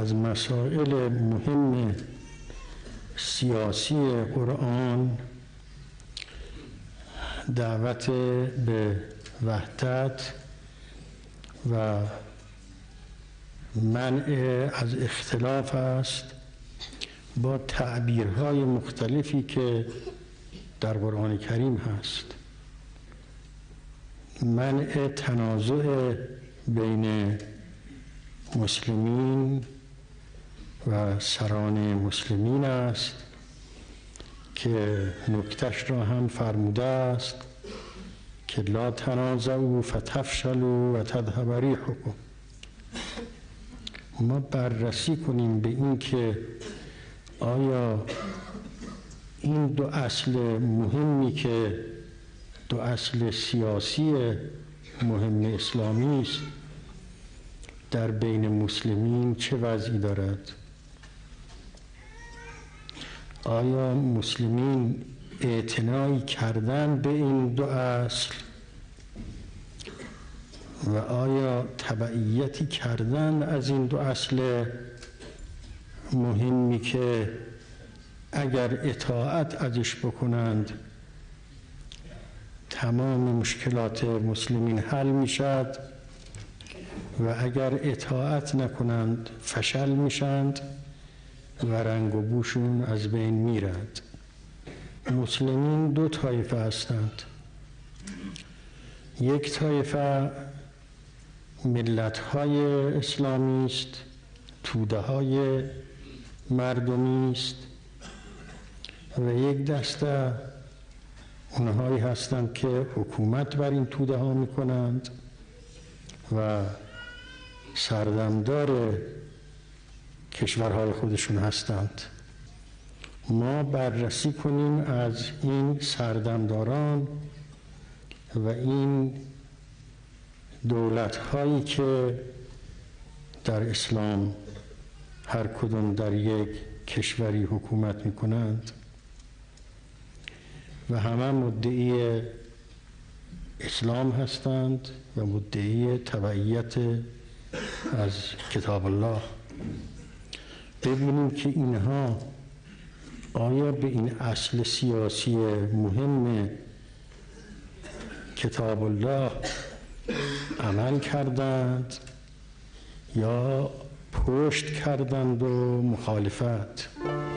از مسائل مهم سیاسی قرآن دعوت به وحدت و منع از اختلاف است، با تعبیرهای مختلفی که در قرآن کریم هست. منع تنازع بین مسلمین و سران مسلمین است که نکتش را هم فرموده است که لا تنازعوا فتفشلوا و تذهب ریحکم. ما بررسی کنیم به این که آیا این دو اصل مهمی که دو اصل سیاسی مهم اسلامی است در بین مسلمین چه وضعی دارد؟ آیا مسلمین اعتنایی کردن به این دو اصل و آیا تبعیتی کردن از این دو اصل مهمی که اگر اطاعت ازش بکنند تمام مشکلات مسلمین حل می شد و اگر اطاعت نکنند فشل می شند و رنگ و بوشون از بین می رد؟ مسلمین دو طایفه هستند. یک طایفه ملت‌های اسلامی است، توده‌های مردمی است، و یک دسته اونهایی هستند که حکومت بر این توده ها می کنند و سردمدار کشورهای خودشون هستند. ما بررسی کنیم از این سردمداران و این دولت هایی که در اسلام هر کدوم در یک کشوری حکومت می کنند و همه مدعی اسلام هستند و مدعی تبعیت از کتاب الله. ببینیم که اینها آیا به این اصل سیاسی مهم کتاب الله عمل کردند یا پشت کردند و مخالفت.